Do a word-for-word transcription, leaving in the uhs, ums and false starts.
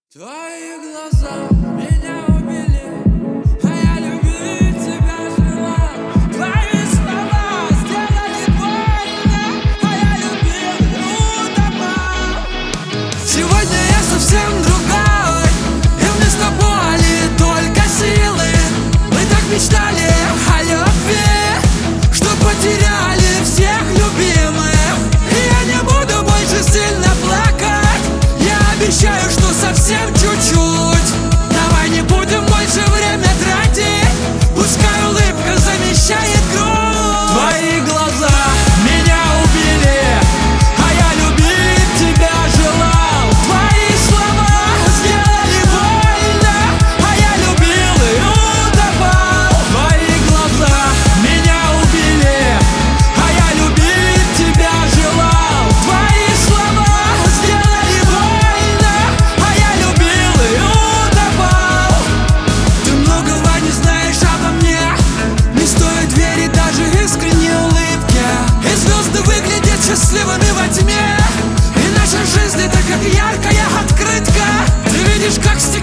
Твои глаза меня убили, а я любить тебя желал. Твои слова сделали больно, а я любил и утопал. Сегодня я совсем другой, и вместо боли только силы. Мы так мечтали о любви, что потеряли всех любимых. И я не буду больше сильно плакать, я обещаю, что совсем чуть-чуть. Давай не будем больше время тратить, пускай улыбка замещает грусть. Твои глаза меня убили, а я любить тебя желал. Твои слова сделали больно, а я любил и утопал. Твои глаза меня убили, а я любить тебя желал. Твои слова сделали больно, а я любил и утопал. Ты многого не знаешь обо мне, не стоит верить даже искренней улыбке. И звезды выглядят счастливыми во тьме, и наша жизнь это как яркая открытка. Ты видишь, как стены